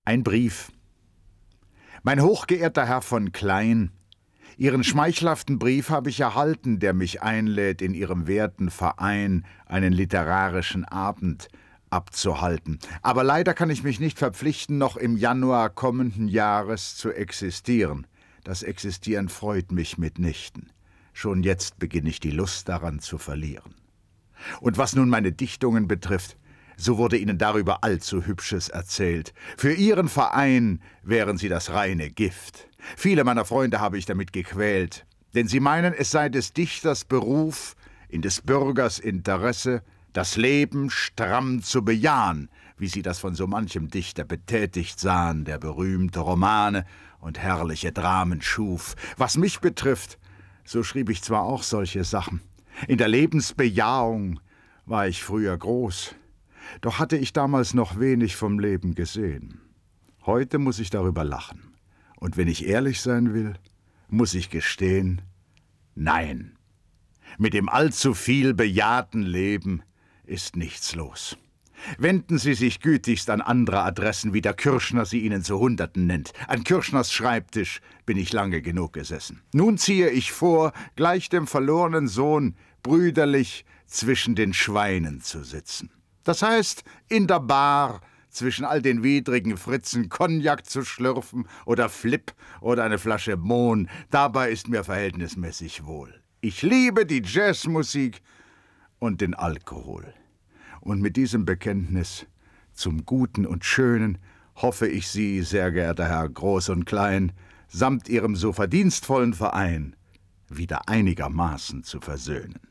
Ein Brief. Mein hochgeehrter Herr von Klein, Ihren schmeichelhaften Brief habe ich erhalten, der mich einlädt, in Ihrem werten Verein einen literarischen Abend abzuhalten. Aber leider kann ich mich nicht verpflichten, noch im Januar kommenden Jahres zu existieren. Das Existieren freut mich mitnichten. Schon jetzt beginne ich die Lust daran zu verlieren. Und was nun meine Dichtungen betrifft, so wurde Ihnen darüber allzu Hübsches erzählt. Für Ihren Verein wären Sie das reine Gift. Viele meiner Freunde habe ich damit gequält, denn sie meinen, es sei des Dichters Beruf, in des Bürgers Interesse, das Leben stramm zu bejahen, wie sie das von so manchem Dichter betätigt sahen, der berühmte Romane und herrliche Dramen schuf. Was mich betrifft, so schrieb ich zwar auch solche Sachen. In der Lebensbejahung war ich früher groß, doch hatte ich damals noch wenig vom Leben gesehen. Heute muss ich darüber lachen. Und wenn ich ehrlich sein will, muss ich gestehen, nein. Mit dem allzu viel bejahten Leben ist nichts los. Wenden Sie sich gütigst an andere Adressen, wie der Kürschner sie Ihnen zu Hunderten nennt. An Kürschners Schreibtisch bin ich lange genug gesessen. Nun ziehe ich vor, gleich dem verlorenen Sohn brüderlich zwischen den Schweinen zu sitzen. Das heißt, in der Bar zwischen all den widrigen Fritzen Cognac zu schlürfen oder Flip oder eine Flasche Mohn, dabei ist mir verhältnismäßig wohl. Ich liebe die Jazzmusik und den Alkohol. Und mit diesem Bekenntnis zum Guten und Schönen hoffe ich Sie, sehr geehrter Herr Groß und Klein, samt Ihrem so verdienstvollen Verein wieder einigermaßen zu versöhnen.